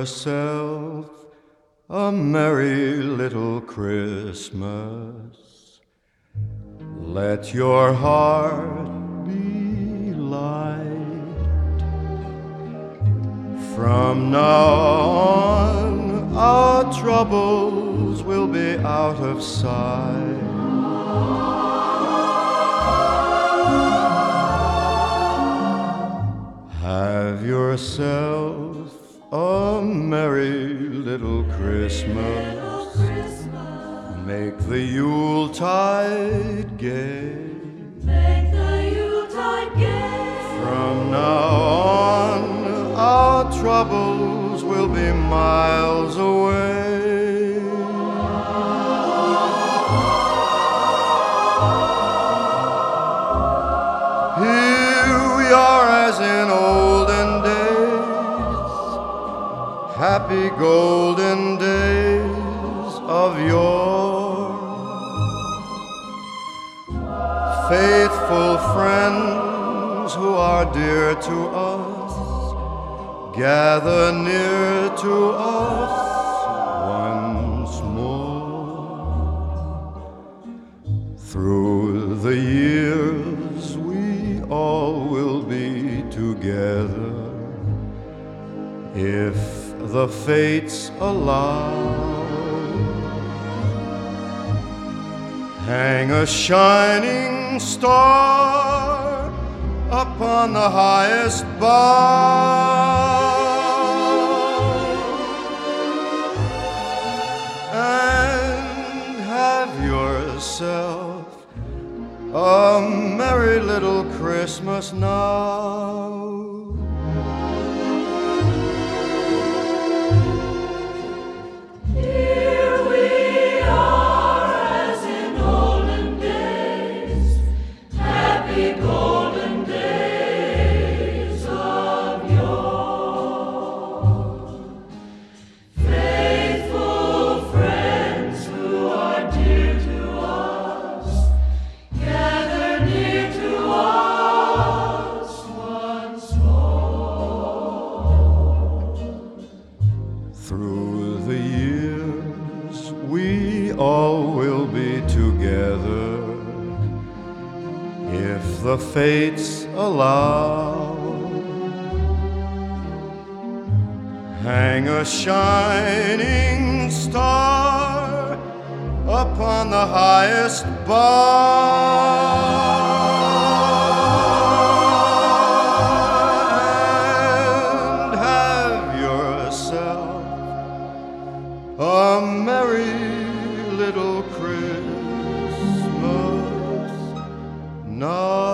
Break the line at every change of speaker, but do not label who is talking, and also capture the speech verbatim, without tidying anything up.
yourself a merry little Christmas. Let your heart be light. From now on, our troubles will be out of sight. Have yourself a merry little Christmas. Make the Yuletide gay.
Make the Yuletide gay.
From now on, our troubles will be miles away. Here we are as in olden days, happy golden days of yore. Faithful friends who are dear to us, gather near to us once more. Through the years we all will be together, if the fates allow. Hang a shining star upon the highest bough, and have yourself a merry little Christmas now.
Golden days of yore. Faithful friends who are dear to us, gather near to us once more.
Through the years we all will be together, if the fates allow. Hang a shining star upon the highest bough, and have yourself a merry little Christmas now.